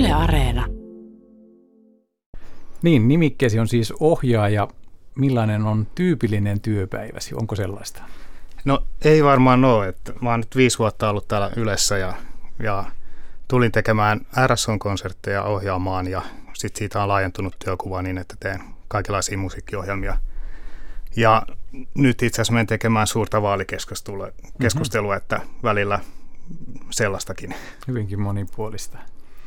Yle Areena. Niin, nimikkeesi on siis ohjaaja. Millainen on tyypillinen työpäiväsi? Onko sellaista? No ei varmaan ole. Että mä oon nyt 5 vuotta ollut täällä Ylessä ja tulin tekemään RSOn-konsertteja ohjaamaan ja sitten siitä on laajentunut työkuva niin, että teen kaikenlaisia musiikkiohjelmia. Ja nyt itse asiassa menen tekemään suurta vaalikeskustelua, että välillä sellaistakin. Hyvinkin monipuolista.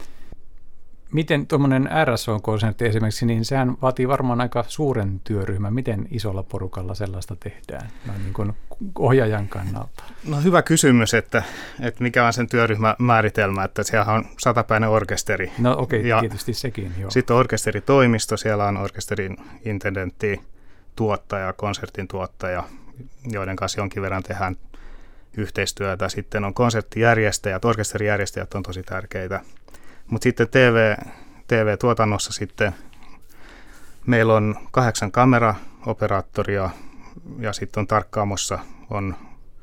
Miten tuommoinen RSO-konsertti esimerkiksi, niin sehän vaatii varmaan aika suuren työryhmän. Miten isolla porukalla sellaista tehdään niin kuin ohjaajan kannalta? No hyvä kysymys, että mikä on sen työryhmän määritelmä, että siellä on 100-päinen orkesteri. No okei, tietysti sekin. Joo. Sitten on orkesteritoimisto, siellä on orkesterin intendentti, tuottaja, konsertin tuottaja, joiden kanssa jonkin verran tehdään yhteistyötä. Sitten on konserttijärjestäjät, orkesterijärjestäjät on tosi tärkeitä. Mutta sitten TV-tuotannossa sitten meillä on 8 kameraoperaattoria ja sitten on tarkkaamossa on,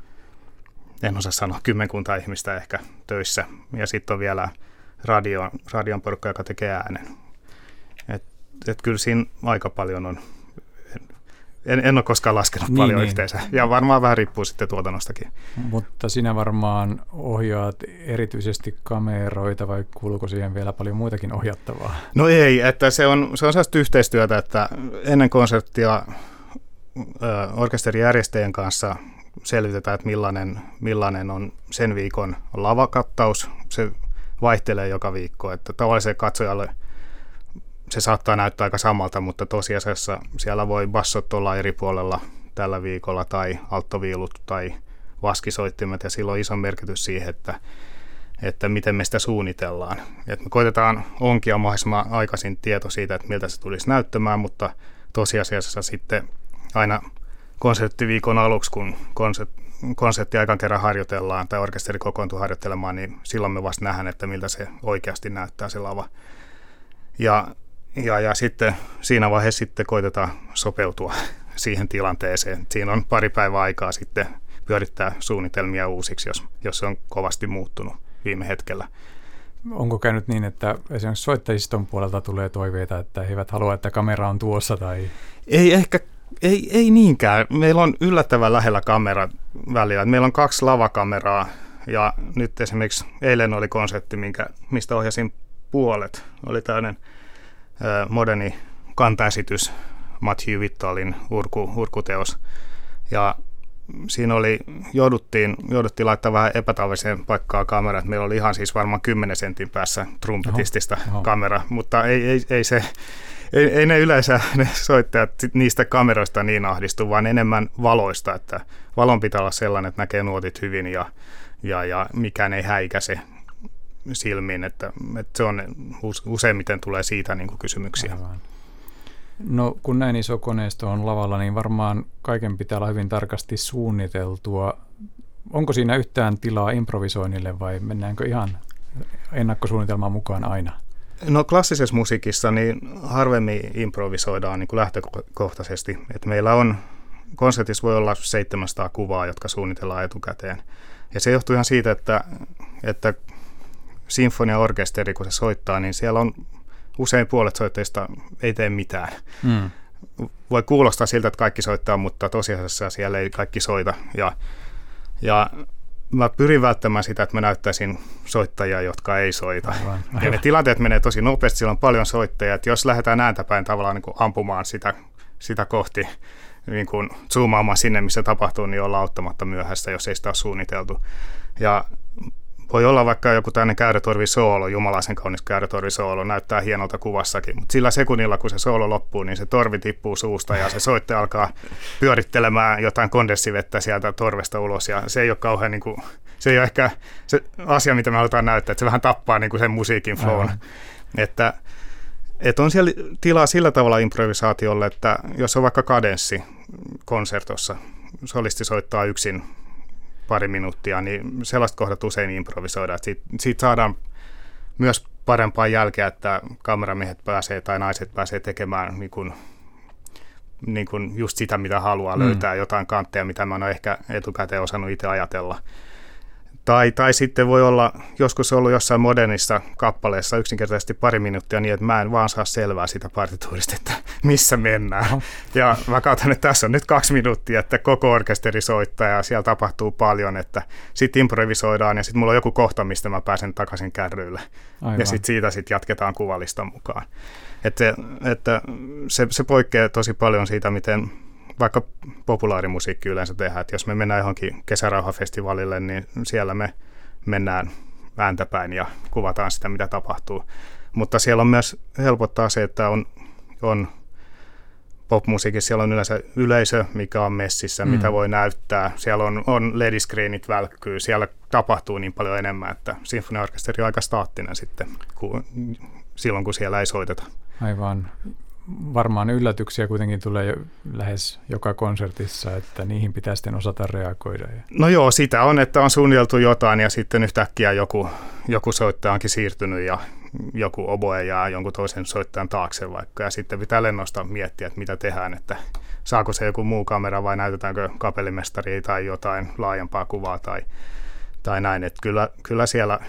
en osaa sanoa, 10 ihmistä ehkä töissä. Ja sitten on vielä radion porukka, joka tekee äänen. Et kyllä siinä aika paljon on. En ole koskaan laskenut paljon yhteensä. Ja varmaan vähän riippuu sitten tuotannostakin. Mutta sinä varmaan ohjaat erityisesti kameroita, vai kuuluuko siihen vielä paljon muitakin ohjattavaa? No ei, että se on sellaista yhteistyötä, että ennen konserttia orkesterijärjestäjien kanssa selvitetään, että millainen on sen viikon lavakattaus. Se vaihtelee joka viikko, että tavalliselle katsojalle se saattaa näyttää aika samalta, mutta tosiasiassa siellä voi bassot olla eri puolella tällä viikolla tai alttoviilut tai vaskisoittimet ja sillä on iso merkitys siihen, että miten me sitä suunnitellaan. Et me koitetaan onkia mahdollisimman aikaisin tieto siitä, että miltä se tulisi näyttämään, mutta tosiasiassa sitten aina konserttiviikon aluksi, kun konsertti aikaan kerran harjoitellaan tai orkesteri kokoontuu harjoittelemaan, niin silloin me vasta nähdään, että miltä se oikeasti näyttää se lava. Ja sitten siinä vaiheessa sitten koitetaan sopeutua siihen tilanteeseen. Siinä on pari päivää aikaa sitten pyörittää suunnitelmia uusiksi, jos se on kovasti muuttunut viime hetkellä. Onko käynyt niin, että esimerkiksi soittajiston puolelta tulee toiveita, että he eivät halua, että kamera on tuossa? Tai... Ei niinkään. Meillä on yllättävän lähellä kamerat välillä. Meillä on 2 lavakameraa ja nyt esimerkiksi eilen oli konsertti, mistä ohjasin puolet. Oli tämmöinen moderni kantaesitys, Matthew Whittalin urkuteos. Ja siinä jouduttiin laittaa vähän epätavalliseen paikkaan kamerat. Meillä oli ihan siis varmaan 10 sentin päässä trumpetistista kamera, mutta ei ne yleensä ne soittajat niistä kameroista niin ahdistu, vaan enemmän valoista, että valon pitää olla sellainen, että näkee nuotit hyvin ja mikään ei häikäise silmiin, että se on useimmiten tulee siitä niin kuin kysymyksiä. Aivan. No kun näin iso koneisto on lavalla, niin varmaan kaiken pitää olla hyvin tarkasti suunniteltua. Onko siinä yhtään tilaa improvisoinnille vai mennäänkö ihan ennakkosuunnitelman mukaan aina? No klassisessa musiikissa niin harvemmin improvisoidaan niin kuin lähtökohtaisesti. Että meillä on konsertissa voi olla 700 kuvaa, jotka suunnitellaan etukäteen. Ja se johtuu ihan siitä, että sinfoniaorkesteri, kun se soittaa, niin siellä on usein puolet soittajista ei tee mitään. Voi kuulostaa siltä, että kaikki soittaa, mutta tosiasiassa siellä ei kaikki soita. Ja mä pyrin välttämään sitä, että mä näyttäisin soittajia, jotka ei soita. Aivan. Ja ne tilanteet menee tosi nopeasti, siellä on paljon soittajia. Että jos lähdetään ääntäpäin tavallaan niin kuin ampumaan sitä kohti, niin kuin zoomaamaan sinne, missä tapahtuu, niin ollaan auttamatta myöhässä, jos ei sitä ole suunniteltu. Ja voi olla vaikka joku tämmöinen käyrötorvisoolo, jumalaisen kaunis käyrötorvisoolo, näyttää hienolta kuvassakin, mutta sillä sekunnilla, kun se soolo loppuu, niin se torvi tippuu suusta ja se soittaja alkaa pyörittelemään jotain kondenssivettä sieltä torvesta ulos, ja se ei ole kauhean, niin kuin, se ei ole ehkä se asia, mitä me halutaan näyttää, että se vähän tappaa niin kuin sen musiikin flown. Että on siellä tilaa sillä tavalla improvisaatiolle, että jos on vaikka kadenssi konsertossa, solisti soittaa yksin pari minuuttia, niin sellaiset kohdat usein improvisoidaan. Siitä saadaan myös parempaa jälkeä, että kameramiehet pääsee tai naiset pääsee tekemään niin kuin just sitä, mitä haluaa, löytää jotain kantteja, mitä mä en ole ehkä etukäteen osannut itse ajatella. Tai sitten voi olla joskus ollut jossain modernissa kappaleessa yksinkertaisesti pari minuuttia niin, että mä en vaan saa selvää sitä partituurista, että missä mennään. Ja mä katson, että tässä on nyt 2 minuuttia, että koko orkesteri soittaa ja siellä tapahtuu paljon, että sitten improvisoidaan ja sitten mulla on joku kohta, mistä mä pääsen takaisin kärryille. Aivan. Ja sitten siitä jatketaan kuvalistan mukaan. Että se poikkeaa tosi paljon siitä, miten vaikka populaarimusiikki yleensä tehdään, että jos me mennään johonkin kesärauhafestivaalille, niin siellä me mennään ääntäpäin ja kuvataan sitä, mitä tapahtuu. Mutta siellä on myös helpottaa se, että on popmusiikissa, siellä on yleensä yleisö, mikä on messissä, mitä voi näyttää. Siellä on LED-screenit välkkyy, siellä tapahtuu niin paljon enemmän, että sinfoniaorkesteri on aika staattinen sitten silloin, kun siellä ei soiteta. Aivan. Varmaan yllätyksiä kuitenkin tulee jo lähes joka konsertissa, että niihin pitää sitten osata reagoida. No joo, sitä on, että on suunniteltu jotain ja sitten yhtäkkiä joku soittaja onkin siirtynyt ja joku oboe jää jonkun toisen soittajan taakse vaikka. Ja sitten pitää lennosta miettiä, että mitä tehdään, että saako se joku muu kamera vai näytetäänkö kapellimestaria tai jotain laajempaa kuvaa tai näin. Että kyllä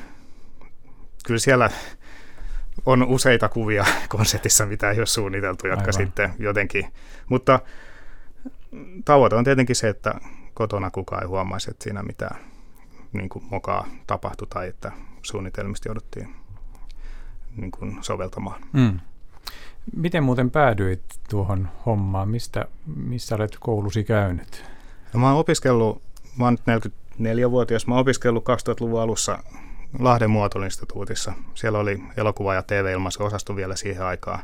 siellä on useita kuvia konsertissa, mitä ei ole suunniteltu, jotka Aivan. sitten jotenkin, mutta tavoite on tietenkin se, että kotona kukaan ei huomaisi, että siinä mitään niin kuin mokaa tapahtui tai että suunnitelmista jouduttiin niin kuin soveltamaan. Miten muuten päädyit tuohon hommaan? Missä olet koulusi käynyt? No, mä oon nyt 44-vuotias, mä oon opiskellut 2000-luvun alussa Lahden muotoiluinstituutissa. Siellä oli elokuva- ja TV-ilmaisuosasto vielä siihen aikaan.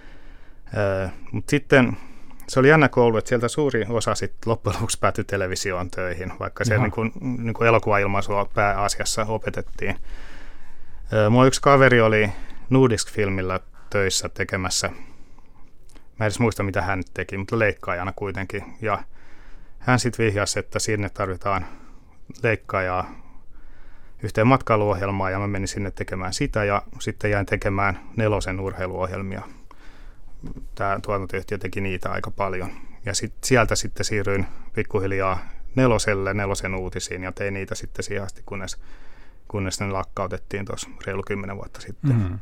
Mutta sitten se oli jännä koulu, että sieltä suuri osa sitten loppujen lopuksi päätyi televisioon töihin, vaikka siellä niin kuin elokuva-ilmaisua pääasiassa opetettiin. Mulla yksi kaveri oli Nudisk-filmillä töissä tekemässä. Mä en edes muista, mitä hän teki, mutta leikkaajana kuitenkin. Ja hän sitten vihjasi, että sinne tarvitaan leikkaajaa yhteen matkailuohjelmaan ja mä menin sinne tekemään sitä ja sitten jäin tekemään Nelosen urheiluohjelmia. Tämä tuotantoyhtiö teki niitä aika paljon ja sieltä sitten siirryin pikkuhiljaa Nelosen uutisiin ja tein niitä sitten siihen asti, kunnes ne lakkautettiin tuossa reilu 10 vuotta sitten. Mm-hmm.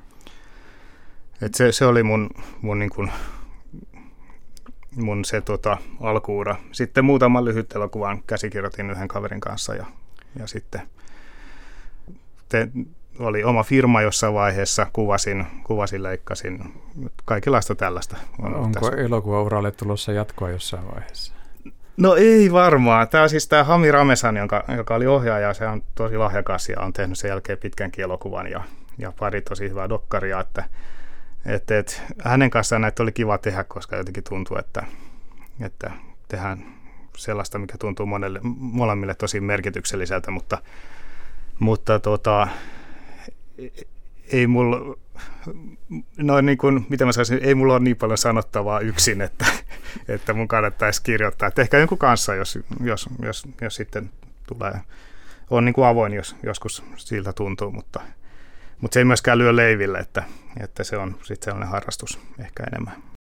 Et se oli mun alkuura. Sitten muutaman lyhyt elokuvan käsikirjoitin yhden kaverin kanssa ja sitten oli oma firma jossain vaiheessa, kuvasin, leikkasin, kaikenlaista tällaista. Onko elokuvauralle tulossa jatkoa jossain vaiheessa? No ei varmaan. Tämä on siis tämä Hami Ramesan, joka oli ohjaaja, se on tosi lahjakas ja on tehnyt sen jälkeen pitkänkin elokuvan ja pari tosi hyvää dokkaria, että hänen kanssaan näitä oli kiva tehdä, koska jotenkin tuntuu, että tehdään sellaista, mikä tuntuu molemmille tosi merkitykselliseltä, mutta ei mulla, no niin kuin, mitä mä sanoisin, ei mulla ole niin paljon sanottavaa yksin, että mun kannattaisi kirjoittaa. Että ehkä jonkun kanssa, jos sitten tulee, on niin kuin avoin, jos joskus siltä tuntuu, mutta se ei myöskään lyö leiville, että se on sitten sellainen harrastus ehkä enemmän.